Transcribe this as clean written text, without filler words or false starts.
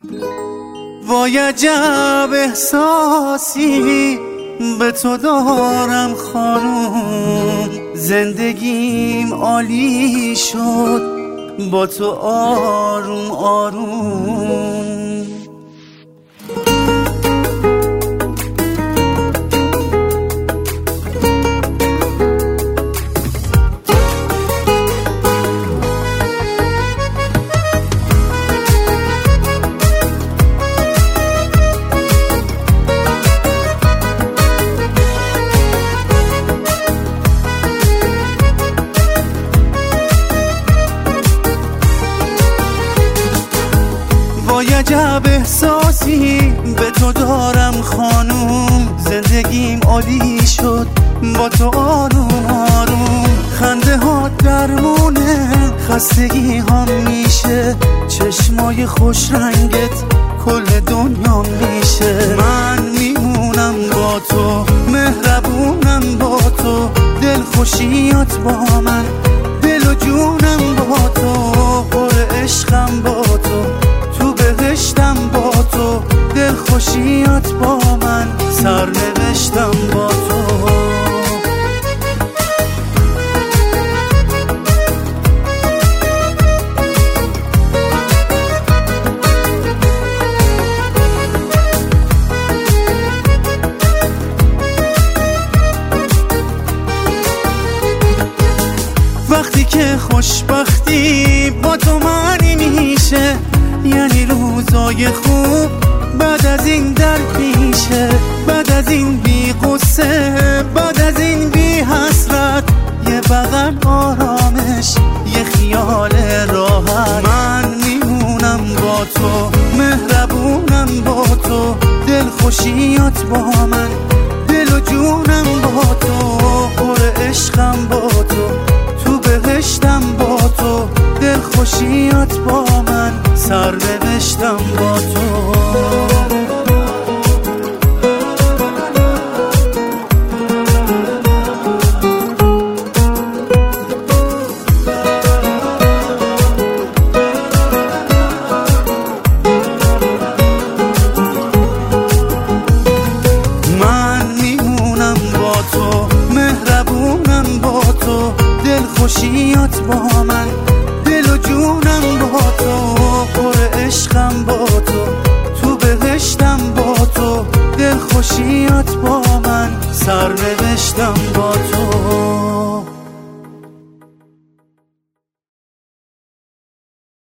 وای عجب احساسی به تو دارم خانوم، زندگیم عالی شد با تو آروم آروم. وای عجب احساسی به تو دارم خانوم، زندگیم عالی شد با تو آروم آروم. خنده ها درمونه خستگی ها میشه، چشمای خوش رنگت کل دنیا میشه. من میمونم با تو، مهربونم با تو، دل خوشیات با من، دل و جونم با تو، پر عشقم با تو، بهشتم با تو، دل خوشیات با من، سرنوشتم با تو. وقتی که خوشبختی با تو معنی میشه، یعنی روزای خوب بعد از این در پیشه، بعد از این بی غصه، بعد از این بی حسرت، یه بغل آرامش، یه خیال راحت. من میمونم با تو، مهربونم با تو، دل خوشیات با من، دل و جونم با تو، پر عشقم با تو، تو بهشتم با تو، دل خوشیات با من، سرنوشتم با تو.